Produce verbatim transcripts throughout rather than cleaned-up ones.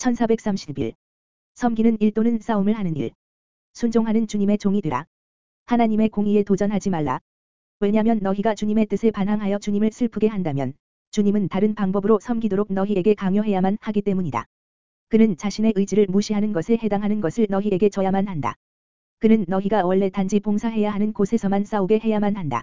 천사백삼십 일. 섬기는 일 또는 싸움을 하는 일. 순종하는 주님의 종이 되라. 하나님의 공의에 도전하지 말라. 왜냐면 너희가 주님의 뜻에 반항하여 주님을 슬프게 한다면 주님은 다른 방법으로 섬기도록 너희에게 강요해야만 하기 때문이다. 그는 자신의 의지를 무시하는 것에 해당하는 것을 너희에게 줘야만 한다. 그는 너희가 원래 단지 봉사해야 하는 곳에서만 싸우게 해야만 한다.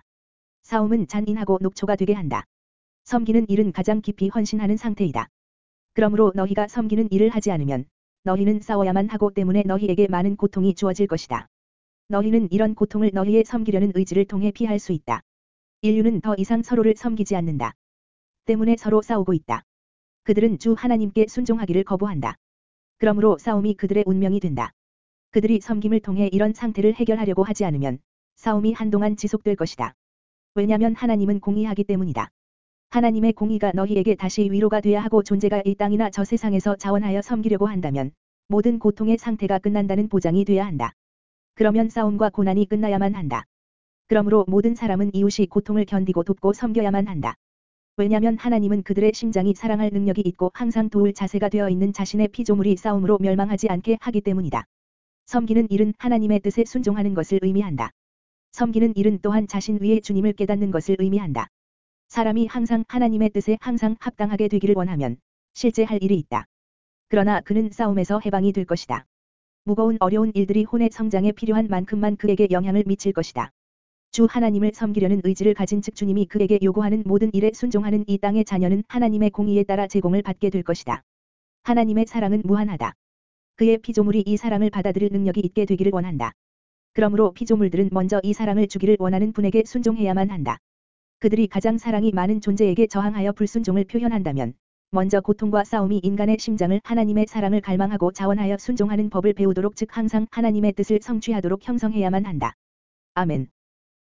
싸움은 잔인하고 녹초가 되게 한다. 섬기는 일은 가장 깊이 헌신하는 상태이다. 그러므로 너희가 섬기는 일을 하지 않으면 너희는 싸워야만 하고 때문에 너희에게 많은 고통이 주어질 것이다. 너희는 이런 고통을 너희의 섬기려는 의지를 통해 피할 수 있다. 인류는 더 이상 서로를 섬기지 않는다. 때문에 서로 싸우고 있다. 그들은 주 하나님께 순종하기를 거부한다. 그러므로 싸움이 그들의 운명이 된다. 그들이 섬김을 통해 이런 상태를 해결하려고 하지 않으면 싸움이 한동안 지속될 것이다. 왜냐면 하나님은 공의하기 때문이다. 하나님의 공의가 너희에게 다시 위로가 돼야 하고 존재가 이 땅이나 저 세상에서 자원하여 섬기려고 한다면 모든 고통의 상태가 끝난다는 보장이 돼야 한다. 그러면 싸움과 고난이 끝나야만 한다. 그러므로 모든 사람은 이웃이 고통을 견디고 돕고 섬겨야만 한다. 왜냐면 하나님은 그들의 심장이 사랑할 능력이 있고 항상 도울 자세가 되어 있는 자신의 피조물이 싸움으로 멸망하지 않게 하기 때문이다. 섬기는 일은 하나님의 뜻에 순종하는 것을 의미한다. 섬기는 일은 또한 자신 위에 주님을 깨닫는 것을 의미한다. 사람이 항상 하나님의 뜻에 항상 합당하게 되기를 원하면 실제 할 일이 있다. 그러나 그는 싸움에서 해방이 될 것이다. 무거운 어려운 일들이 혼의 성장에 필요한 만큼만 그에게 영향을 미칠 것이다. 주 하나님을 섬기려는 의지를 가진 즉 주님이 그에게 요구하는 모든 일에 순종하는 이 땅의 자녀는 하나님의 공의에 따라 제공을 받게 될 것이다. 하나님의 사랑은 무한하다. 그의 피조물이 이 사랑을 받아들일 능력이 있게 되기를 원한다. 그러므로 피조물들은 먼저 이 사랑을 주기를 원하는 분에게 순종해야만 한다. 그들이 가장 사랑이 많은 존재에게 저항하여 불순종을 표현한다면 먼저 고통과 싸움이 인간의 심장을 하나님의 사랑을 갈망하고 자원하여 순종하는 법을 배우도록 즉 항상 하나님의 뜻을 성취하도록 형성해야만 한다. 아멘.